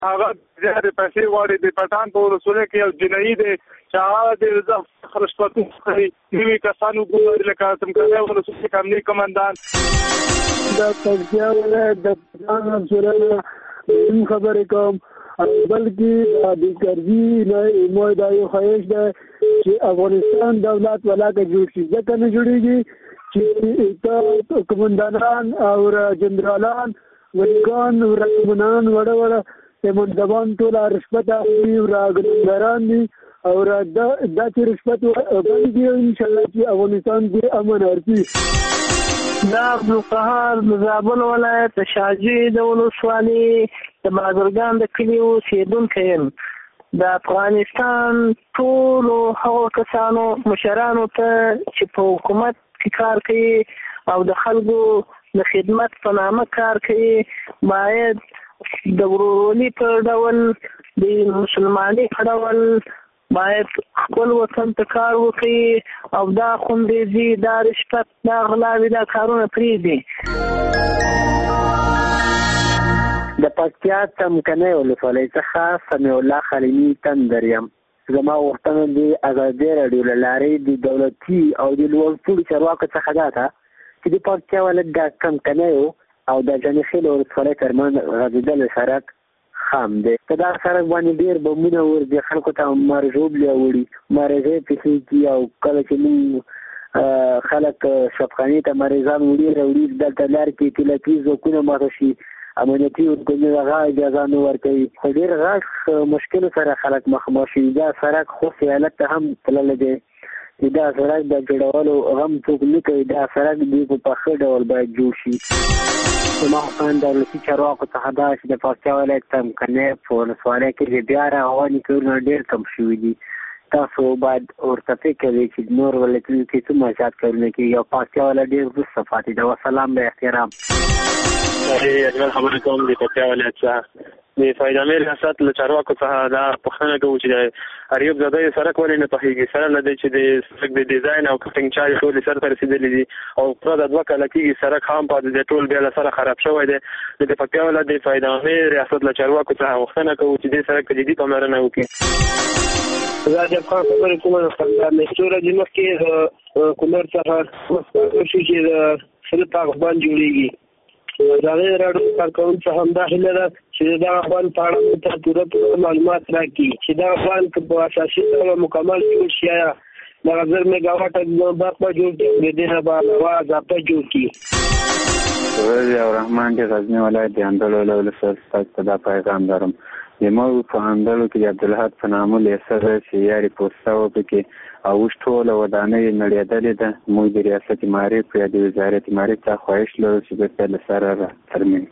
هغه زیاتې پیسې غواړي. د پټان په ولسوالۍ کې یو جنایي دی چې هغه د رشوتونو څخه نوي کسانو ګوري لکه څمکنیو ولسوالۍ کې امنیه قمندان. د پکتیا ولایت د پټان ولسوالۍ خبرې کوم، بلکې د بیکارګي نه موږ دا یو خواهش ده چې افغانستان دولت ولاکه جوړ شي. ځکه نه جوړېږي چې قمندانان او جنرالان ولیګان رقمنان وړه وړه منځبان ټول رشوت اخلي او راګران دي او دا چې رشوت باندې انشاءالله چې افغانستان کې امن ارتي. دا عبدالقهار د زابل ولایت شاجوی د ولسوالۍ د بازرګان د کلي اوسېدونکی یم. د افغانستان ټولو هغو کسانو مشرانو ته چې په حکومت کې کار کوي او د خلکو د خدمت په نامه کار کوي باید د ورورولي په ډول د مسلمانۍ په ډول باید خپل وطن ته کار وکړي او دا خونریزي، دا رشوت، دا غلاوې، دا کارونه پرېږدي. د پکتیا څمکنیو ولسوالۍ څخه سمیع الله خلیلي تندر یم. زما غوښتنه د ازادي راډیو له لارې د دولتي او د لوړپوړو چارواکو څخه دا ده چې د پکتیا ولایت د څمکنیو او د جانخیل ولسوالۍ ترمنځ غځېدلی سړک خام دی. په دا سړک باندې ډېر بمونه ورځي، خلکو ته مرژوبلې وړي، مرغۍ پېښېږي او کله چې موږ خلک شفخانې ته مریضان وړي راوړي دلته لار کې اطلاعاتي ځواکونه ماته شي، امنیتي ارګانونه هغه اجازه نه ورکوي. خو ډېر غټ مشکل سره خلک مخامخ شي. دا سړک خوست ایالت ته هم تللی دی. دا سړک د جوړولو غم څوک نه کوي. دا سړک دی په ښه ډول باید جوړ شي. زما غوښتنه دولتي چارواکو څخه دا چې د پکتیا ولایت څمکنی په ولسوالۍ کې بیا رغونې کارونه ډېر کم شوي دي. تاسو باید ورته فکر کوئ چې نور ولایتونو کې څومره زیات کارونه کېږي او پکتیا ولایت ډېر وروسته پاتې ده. وسلام، به احترام. اجمل خبرې کوم د پکتیا ولایت څخه د فایدامې ریاست له چارواکو څخه دا پوښتنه کوو چې د اریوب زاده سړک ولې نه پخېږي. سره له دې چې د سړک د ډیزاین او کټینګ چارې ټولې سرته رسېدلې دي او پوره د 2 کاله کېږي سړک خام پاتې دی، ټول بیا له سره خراب شوی دی. د پکتیا ولایت د فایدامې ریاست له چارواکو څخه غوښتنه کوو چې دې سړک ته جدي پاملرنه وکړي. زه د افغان خبرې کوم د څو ورځې مخکې کونړ څخه شو چې د سره پاکستان جوړېږي. دا غیر راډیو کارکونکو څخه هم دا هیله ده چې دا افغان په اړه ته پوره معلومات راکړي چې دا افغان په اساسي ډول مکمل جوړ شي. دا 1000 میگاواټ برق به جوړ کړي، د دې نه به هوا اضافه جوړ کړي. او رحمان د غزنی ولایت د اندلو له ولسوالۍ څخه دا پیغام درم. زموږ په اندلو کې د عبدالحق په نامه لیسه ده چې یاري پوسته وپکې او اوس ټوله ودانۍ نړېدلې ده. موږ د ریاست معارف یا د وزارت معارف ته خواهش لرو چې بېرته له سره ترمیم.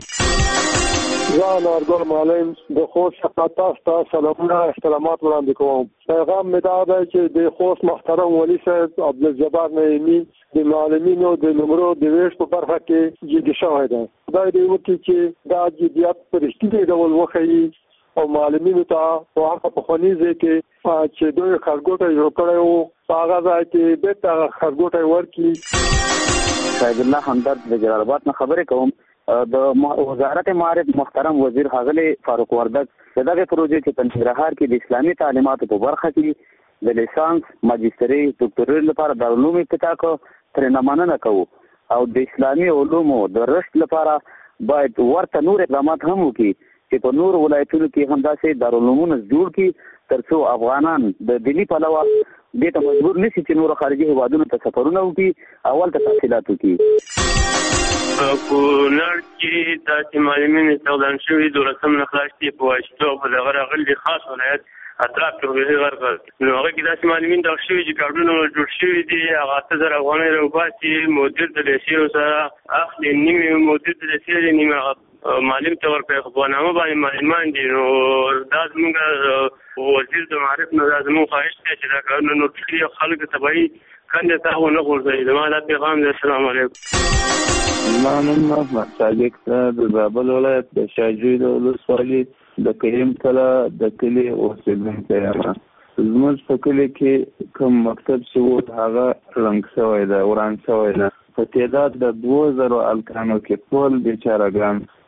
زه نورګل معلم د خوست څخه تاسو ته سلامونه احترامات وړاندې کوم. پیغام مې دا دی چې د خوست محترم والي صاحب عبدالجبار نعیمي د معلمینو د نمرو د ویش په برخه کې جدي شوی دی. خدای دې وکړي چې دا جدیت په رښتیني ډول وښیي او معلمینو ته په هغه پخواني ځای کې چې دوی خرګوټی جوړ کړی وو په هغه ځای کې بېرته خرګوټی ورکړي. سید الله همدرد د جلال آباد نه خبرې کوم. د وزارت معارف محترم وزیر ښاغلی فاروق وردګ د دغې پروژې چې په ننګرهار کې د اسلامي تعلیماتو په برخه کې د لیسانس، ماجستري، ډاکټرۍ لپاره دارالعلوم افتتاح کړ. ترېنه مننه کوو او د اسلامي علومو د رشد لپاره باید ورته نور اقدامات هم وکړي چې په نور ولایتونو کې هم داسې دارالعلومونه جوړ کړي ترڅو افغانان د دیني پلوه دې ته مجبور نشي چې نور خارجي هیوادونو ته سفرونه وکړي، اول ته تحصیلات وکړي. کونړ کې داسې معلمین استخدام شوي 12 نه خلاص دي په واسطه په دغه راغلي خاص ولایت اطراف کې غرغر نو هغه کې داسې معلمین دغه شوي چې کارډونه جوړ شوي دي. هغه 8000 افغانۍ راوباسي، مدیر د لیسې سره اخلي، نیمه مدیر د لیسې نیمه معلم ته ورکوي. خو په نامه باندې معلمان دي. نو دا زموږ وزیر د معارف نه دا زموږ خواهش دی چې دا کارونه نور کړي او خلک تبعي کنده ته ونه غورځوي. زما دا پیغام دی. السلام علیکم. زما نوم محمد صادق د زابل ولایت د شاجوی د ولسوالۍ د کریم کلا د کلي اوسېدونکی یم. زموږ په کلي کې کوم مکتب چې و هغه رنګ شوی ده، وران شوی ده. په تعداد د 2000 الکانو کې ټول بیچارهګان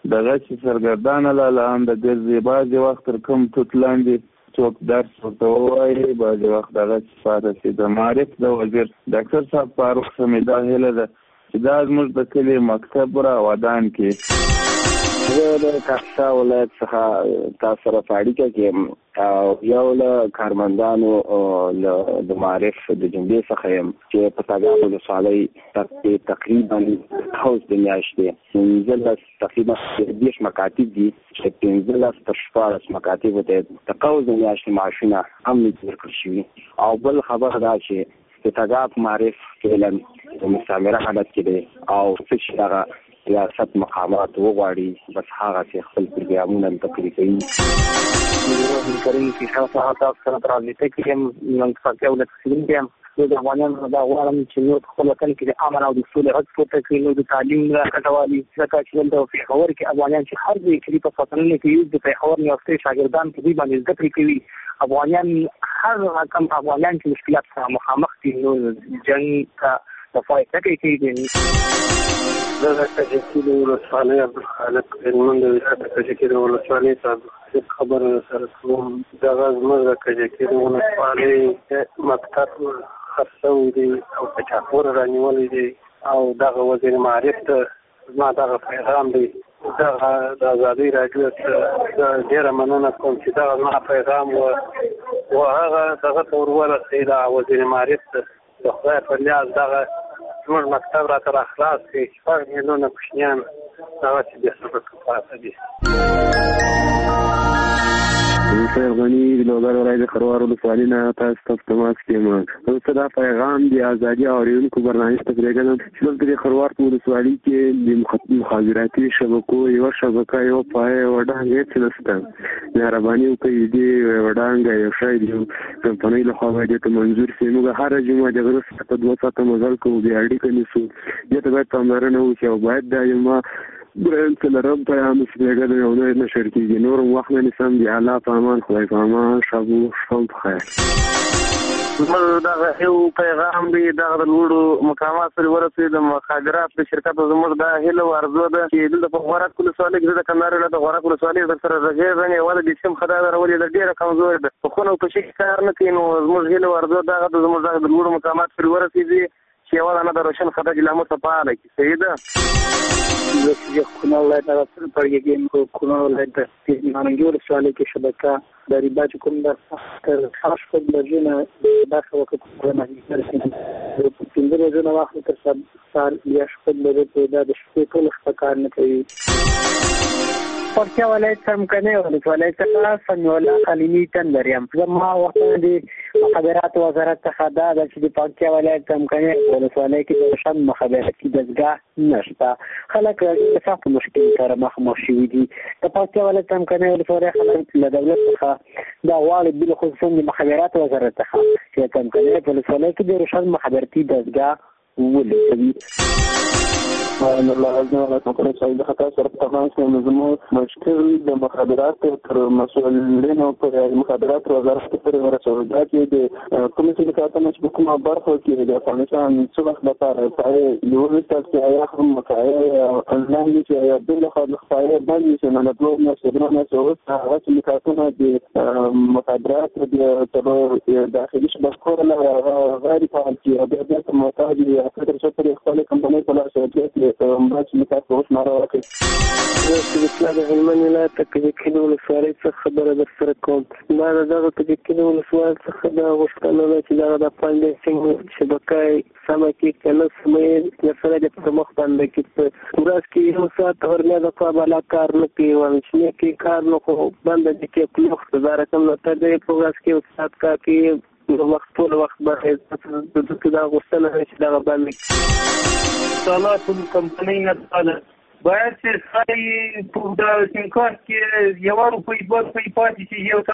دغه چې سرګردانه لاله ګرځي، بعضې وخت تر کوم توت لاندې څوک درس ورته ووایي، بعضې وخت دغه چې پاتې شي. د معارف د وزیر ډاکټر صاحب فاروق سمې دا هیله ده چې دا زموږ د کلي مکتب را ودان کړي. زه د کاپیسا ولایت څخه تاسو سره په اړیکه کې یم او یو له کارمندانو د معارف د جملې څخه یم چې په تګاب ولسوالۍ تقریبا حوض د میاشتې تقریبا 20 مکاتب دي چې 15 تر 14 مکاتب ته د قوز د میاشتې معاشونه هم ورکړل شوي. او بل خبر دا چې د تګاب معارف فعلا د مستعمره حالت کې دی او څه چې هغه ریاست مقامات وغواړي بس هغه چې خپل پروګرامونه تقریر کوي. کریم کې خاصه تاسو سره ترابطه کې هم نن څنګه ولې تسلیم دي د افغانانو دا غواړم چې نور خپل وطن کې د امن او د سولې غږ پورته کړي، نو د تعلیم راکټوالي ځکه چې د پیښور کې افغانان چې هر ځای کې په فصلونو کې یو د پیښور نیوستي شاګردان په دې باندې زده کړې کوي. افغانان هر رقم افغانان چې مشکلات سره مخامخ دي، نو جنګ ته د فایده کوي. زه د کجکي ولسوالۍ عبدالخالق هلمند ولایت کجکي ولسوالۍ ته خبره سره کوم. دغه زموږ د کجکي ولسوالۍ مکتب خرڅوي دي او کچاپور رانیولی دي او دغه وزیر معارف ته زما دغه پیغام دی. دغه د ازادۍ راډیو ته ډېره مننه کوم چې دغه زما پیغام و هغه دغه ته ورورسوي د وزیر معارف ته د خدای په لیاز دغه زموږ مکتب راته راخلاص کړي. 4 میلیونه کوچنیان دغه چې بې سبقه پاته دي. صاحب غني د لوګر ولایت خروار ولسوالۍ نه تاسو ته تماس کوم. زه دا پیغام د ازادي اورېدونکو برنامج ته پرېږدم چې دلته د خروار په ولسوالۍ کې د مخابراتي شبکو یوه شبکه یوه پایه یوه ډانګ هېڅ نشته. مهرباني وکړئ دې یوه ډانګ یو شی د یو کمپنۍ لخوا باید دې ته منظور شي. موږ هره جمعه د غره څخه 2 ساعته مزل کوو، بیا اړیکه نیسو. دې ته باید پاملرنه وشي او باید دا جمعه برایل څلرم پیغام چې پرېږدم یو نور نشر کېږي. نور وخت نه نیسم. د الله په امان، خدای په امان. شب په خیر. زموږ دغه یو پیغام دی دغه د لوړو مقامات پورې ورسېد. د مخابرات د شرکت زموږ دا هیله او ارزو ده چې دلته په غورک ولسوالۍ کې د کندهار ولایت د غورک ولسوالۍ درسره رغېږي ولې د سیم خدای درولې د ډېره کمزورې ده، په خونه په شي کار نه کوي. نو زموږ هیله او ارزو دغه د زموږ د لوړو مقامات پورې ورسېږي چې یوه دانه د روشن خدای جل مو ته فعاله کړي. صحیح ده. زه خونه ولایت راځم پرګېږم کو خونه ولایت د مانګي ولسوالۍ کې شبکه د ریباج کوم د تر 8 درجه داخله وخت په مهمه ده. په 15 ورځې وخت تر سال یا شپږ درجه د شپې ټول ښکار نه کوي. پکتیا ولایت څمکنه ولسوالۍ څخه سمیولا خلیمی تندریم. زما وخت د مخابرات وزارت څخه دا چې د پکتیا ولایت څمکنه ولسوالۍ کې د شان مخابراتي دستګاه نشته. خلک د سخت مشکل سره مخامخ شوي دي. د پکتیا ولایت څمکنه ولسوالۍ خلک له دولت څخه دا غواړي بل خصوصا د مخابرات وزارت څخه چې څمکنه ولسوالۍ کې د شان مخابراتي دستګاه ولري. الله عزوجل تقرر صاحب خطا سره تماس نظم مشکل د مخابرات تر مسؤلینو په مخابرات وزارت پورې ورسول دا چې د کومې سلکاتو چې کومه برخه کې د افغانستان څو وخت لپاره پای یو څه چې یا هم مکایې انلاین چې یا بل خلک باندې چې نه ټول نه سره هغه سلکاتونه د مخابرات د داخلي شبکو له غیر فعال کې د محتاج یا فکر څه په خپل کمپنۍ په لاس کې باندې متاسف اوس نارو راکړي. د هلمند ولایت کجکي ولسوالۍ څخه خبره در سره کوم. ما دغه کجکي ولسوالۍ څخه دا غوښتنه ده چې دغه د فاینډینګ شبکه سمه کې کنه سمې سره د پرمخ باندې کې په ورځ کې یو ساعت ورنه د قابل کار نه کوي ورنه کې کار نه خو باندې کې په لوخ زاره کوم ته د ورځ کې یو ساعت کا کې وخت ټول وخت باندې د دا غوښتنه چې دغه باندې اتصالات کمپنۍ نه ده باید چې سړی په د سیم کارت کې یو روپۍ 2 روپۍ پاتې شي یو